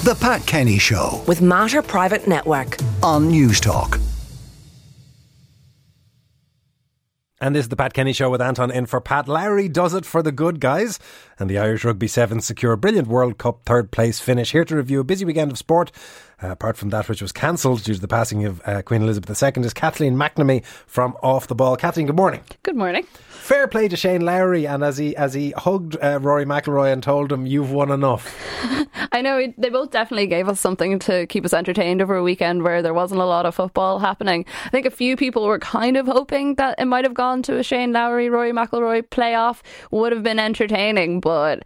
The Pat Kenny Show with Mater Private Network on News Talk. And this is the Pat Kenny Show with Anton in for Pat. Lowry does it for the good guys, and the Irish Rugby Sevens secure a brilliant World Cup third place finish. Here to review a busy weekend of sport, apart from that which was cancelled due to the passing of Queen Elizabeth II, is Kathleen McNamee from Off the Ball. Kathleen, good morning. Good morning. Fair play to Shane Lowry, and as he hugged Rory McIlroy and told him, you've won enough. I know, they both definitely gave us something to keep us entertained over a weekend where there wasn't a lot of football happening. I think a few people were kind of hoping that it might have gone to a Shane Lowry, Rory McIlroy playoff. Would have been entertaining, but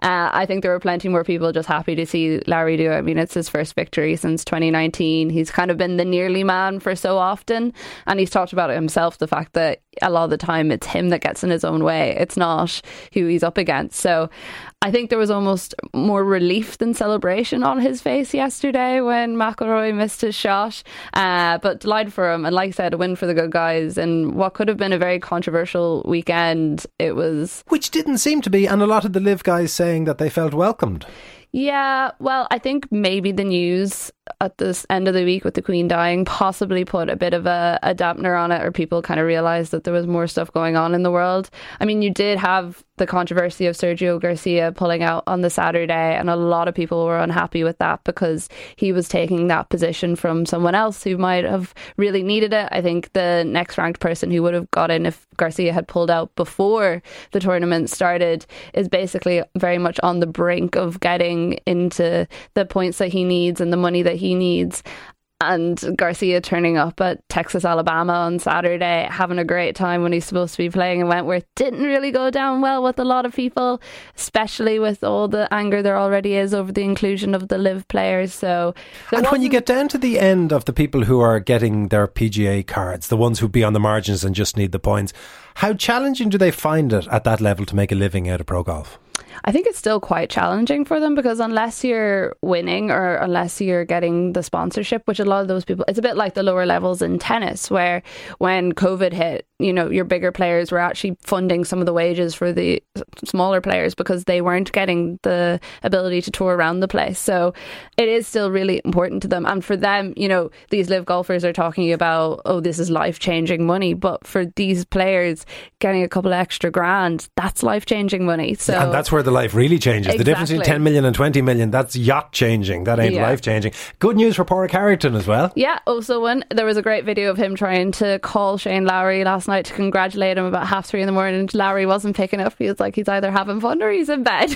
I think there were plenty more people just happy to see Lowry do it. I mean, it's his first victory since 2019. He's kind of been the nearly man for so often, and he's talked about it himself, the fact that a lot of the time it's him that gets in his own way. It's not who he's up against. So I think there was almost more relief than celebration on his face yesterday when McIlroy missed his shot. But delighted for him. And like I said, a win for the good guys in what could have been a very controversial weekend. It was... Which didn't seem to be, and a lot of the Live guys saying that they felt welcomed. Yeah, well, I think maybe the news at this end of the week with the Queen dying possibly put a bit of a dampener on it, or people kind of realised that there was more stuff going on in the world. I mean, you did have the controversy of Sergio Garcia pulling out on the Saturday, and a lot of people were unhappy with that because he was taking that position from someone else who might have really needed it. I think the next ranked person who would have got in if Garcia had pulled out before the tournament started is basically very much on the brink of getting into the points that he needs and the money that he needs. And Garcia turning up at Texas, Alabama on Saturday, having a great time when he's supposed to be playing in Wentworth, didn't really go down well with a lot of people, especially with all the anger there already is over the inclusion of the Live players. So, and when you get down to the end of the people who are getting their PGA cards, the ones who'd be on the margins and just need the points, how challenging do they find it at that level to make a living out of pro golf? I think it's still quite challenging for them because unless you're winning or unless you're getting the sponsorship, which a lot of those people, it's a bit like the lower levels in tennis where when COVID hit, you know, your bigger players were actually funding some of the wages for the smaller players because they weren't getting the ability to tour around the place. So it is still really important to them. And for them, you know, these Live golfers are talking about, oh, this is life-changing money. But for these players, getting a couple of extra grand, that's life-changing money. So and that's where the life really changes. Exactly. The difference between 10 million and 20 million, that's yacht changing. That ain't life changing. Good news for Pádraig Harrington as well. Yeah, also there was a great video of him trying to call Shane Lowry last night to congratulate him about 3:30 in the morning. Lowry wasn't picking up. He was like, he's either having fun or he's in bed.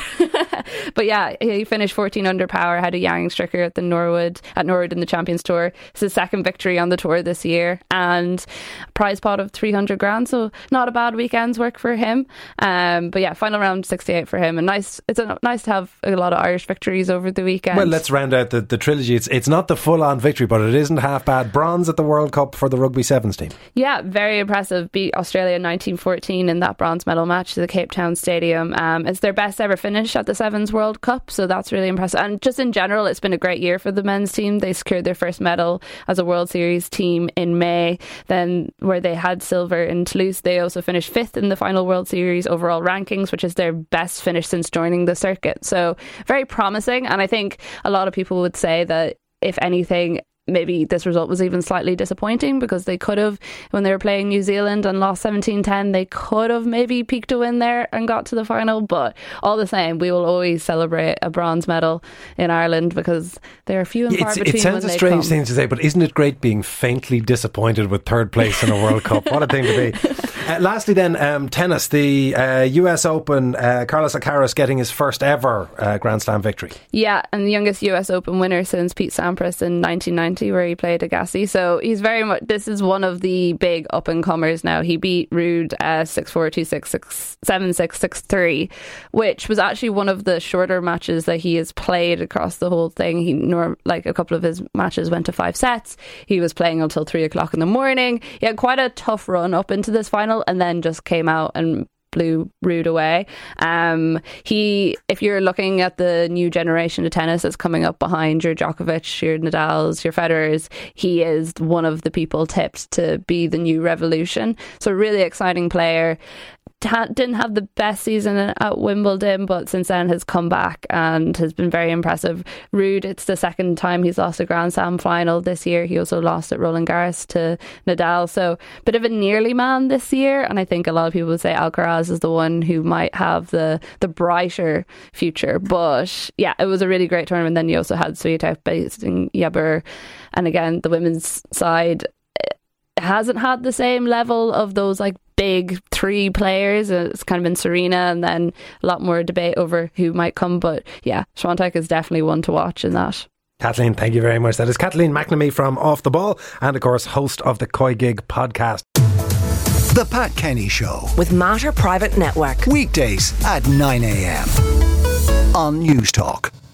But yeah, he finished 14 under par, had a Yang Stricker at Norwood in the Champions Tour. It's his second victory on the tour this year and a prize pot of 300 grand, so not a bad weekend's work for him. But yeah, final round 68 for him, and nice to have a lot of Irish victories over the weekend. Well, let's round out the trilogy. It's not the full-on victory, but it isn't half bad. Bronze at the World Cup for the Rugby Sevens team. Yeah, very impressive. Beat Australia in 1914 in that bronze medal match to the Cape Town Stadium. It's their best ever finish at the Sevens World Cup, so that's really impressive. And just in general, it's been a great year for the men's team. They secured their first medal as a World Series team in May, then where they had silver in Toulouse. They also finished 5th in the final World Series overall rankings, which is their best finish since joining the circuit. So very promising, and I think a lot of people would say that if anything, maybe this result was even slightly disappointing because they could have, when they were playing New Zealand and lost 17-10, they could have maybe peaked a win there and got to the final. But all the same, we will always celebrate a bronze medal in Ireland because they're few and far between. It sounds a strange thing to say, but isn't it great being faintly disappointed with third place in a World Cup? What a thing to be. Lastly then, tennis, the US Open, Carlos Alcaraz getting his first ever Grand Slam victory. Yeah, and the youngest US Open winner since Pete Sampras in 1990 where he played Agassi. So he's very much, this is one of the big up and comers now. He beat Ruud 6-4, 2-6, 7-6, 6-3, which was actually one of the shorter matches that he has played across the whole thing. Like a couple of his matches went to 5 sets. He was playing until 3 o'clock in the morning. He had quite a tough run up into this final and then just came out and blew Ruud away. If you're looking at the new generation of tennis that's coming up behind your Djokovic, your Nadals, your Federers, he is one of the people tipped to be the new revolution. So really exciting player. didn't have the best season at Wimbledon, but since then has come back and has been very impressive. Ruud, it's the second time he's lost a Grand Slam final this year. He also lost at Roland Garros to Nadal, so bit of a nearly man this year, and I think a lot of people would say Alcaraz is the one who might have the brighter future. But yeah, it was a really great tournament. Then you also had Swiatek facing Jabeur, and again the women's side hasn't had the same level of those like big three players. It's kind of been Serena and then a lot more debate over who might come, but yeah, Swiatek is definitely one to watch in that. Kathleen, thank you very much. That is Kathleen McNamee from Off the Ball, and of course host of the Koi Gig podcast. The Pat Kenny Show with Matter Private Network. weekdays at 9 a.m. on News Talk.